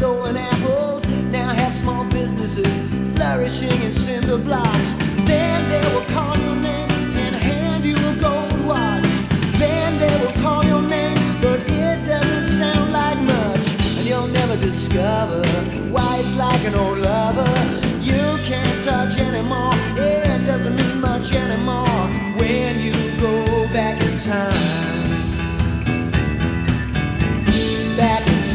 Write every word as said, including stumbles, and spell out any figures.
stolen apples now have small businesses flourishing in cinder blocks. Then they will call your name and hand you a gold watch. Then they will call your name, but it doesn't sound like much, and you'll never discover why it's like an old love.